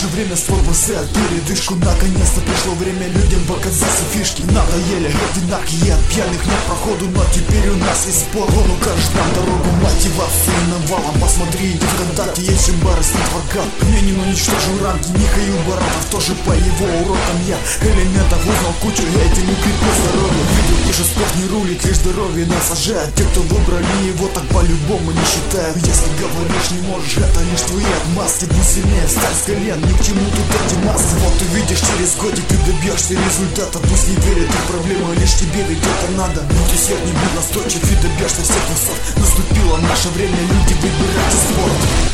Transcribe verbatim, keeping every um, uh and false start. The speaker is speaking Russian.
Наше время спор бросает передышку. Наконец-то пришло время людям показать фишки. Надоели одинакие от пьяных нет проходу, но теперь у нас есть спор. Он укажет нам дорогу, мотивации навалом. Посмотри, ВКонтакте есть Шимбара с нетворком. Менин уничтожил рамки, Михаил Баратов тоже по его урокам. Я элементов узнал кучу, этим укрепил здоровье. Видел, пишет, спорт не рулит, лишь здоровье нас сажает. Те, кто выбрали его, так по-любому не считают. Если говоришь не можешь, это лишь твои отмазки. Будь сильнее, встань с колен, ни к чему тут эти маски. Вот увидишь, через годик ты добьешься результата. Пусть не верит, их проблема лишь тебе, ведь это надо. Будь усердней, будь настойчив и добьешься всех высот. Наступило наше время, люди, выбирайте спорт.